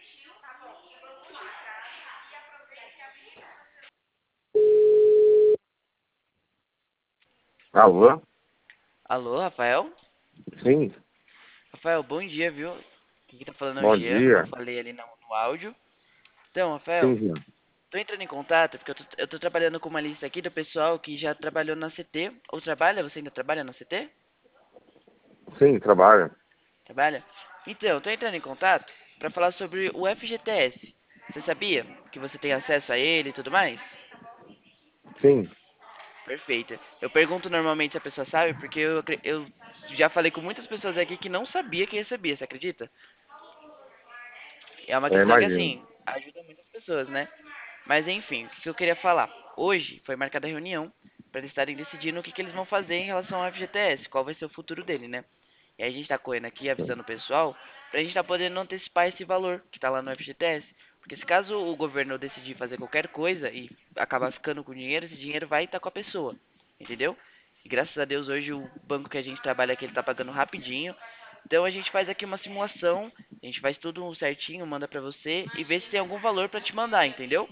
Alô? Alô, Rafael? Sim, Rafael, bom dia, viu? Aqui tá falando é o bom Jean, como eu dia. falei ali no áudio. Então, Rafael, Sim, sim. tô entrando em contato porque eu tô trabalhando com uma lista aqui do pessoal que já trabalhou na CT. Ou trabalha? Você ainda trabalha na CT? Sim, trabalho. Trabalha? Então, tô entrando em contato para falar sobre o FGTS. Você sabia que você tem acesso a ele e tudo mais? Sim, Perfeito. Eu pergunto normalmente se a pessoa sabe, porque eu já falei com muitas pessoas aqui que não sabia que recebia, você acredita? É uma questão que, imagino. assim, ajuda muitas pessoas, né? Mas enfim, o que eu queria falar? Hoje foi marcada a reunião para eles estarem decidindo o que eles vão fazer em relação ao FGTS, qual vai ser o futuro dele, né? E aí a gente tá correndo aqui Sim. avisando o pessoal pra gente tá podendo antecipar esse valor que tá lá no FGTS. Porque se caso o governo decidir fazer qualquer coisa e acabar ficando com dinheiro, esse dinheiro vai estar com a pessoa, entendeu? E graças a Deus hoje o banco que a gente trabalha aqui ele tá pagando rapidinho. Então a gente faz aqui uma simulação, a gente faz tudo certinho, manda pra você e vê se tem algum valor pra te mandar, entendeu?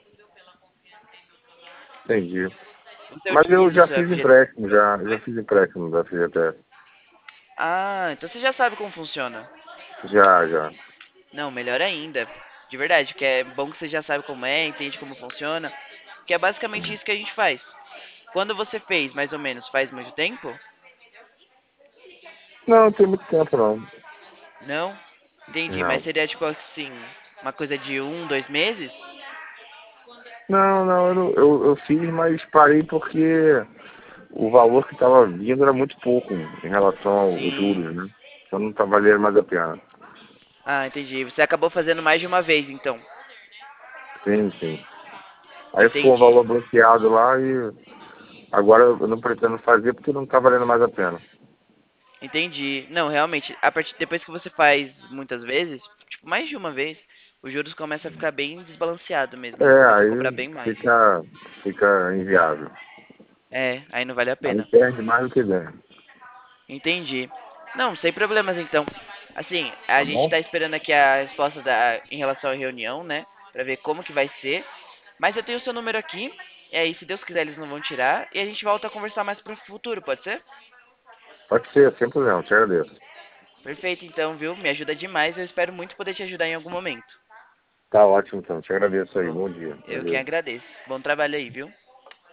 Entendi. Você Mas eu utiliza o já seu fiz FGTS? empréstimo, já fiz empréstimo da FGTS. Ah, então você já sabe como funciona. Já, já. Não, melhor ainda. De verdade, que é bom que você já sabe como é, entende como funciona. Que é basicamente Hum. isso que a gente faz. Quando você fez, mais ou menos, faz muito tempo? Não tem muito tempo não. Não? Entendi, mas Não. seria tipo assim, uma coisa de 1, 2 meses? Não, eu fiz, mas parei porque o valor que estava vindo era muito pouco em relação aos Sim. juros, né? Então não tá valendo mais a pena. Ah, entendi. Você acabou fazendo mais de uma vez, então. Sim, sim. Aí ficou um Entendi. valor bloqueado lá e agora eu não pretendo fazer porque não tá valendo mais a pena. Entendi. Não, realmente, depois que você faz muitas vezes, tipo, mais de uma vez, os juros começam a ficar bem desbalanceado mesmo. Eles É, começam a cobrar aí bem mais. fica inviável. É, aí não vale a Aí pena. perde mais do que ganha. Entendi. Não, sem problemas então. Assim, a Tá gente bom? tá esperando aqui a resposta em relação à reunião, né? Pra ver como que vai ser. Mas eu tenho o seu número aqui. E aí, se Deus quiser, eles não vão tirar. E a gente volta a conversar mais pro futuro, pode ser? Pode ser, sem problema, te agradeço. Perfeito, então, viu? Me ajuda demais. Eu espero muito poder te ajudar em algum momento. Tá ótimo então, te agradeço Tá aí. bom? Bom dia. Eu quem Valeu. agradeço. Bom trabalho aí, viu?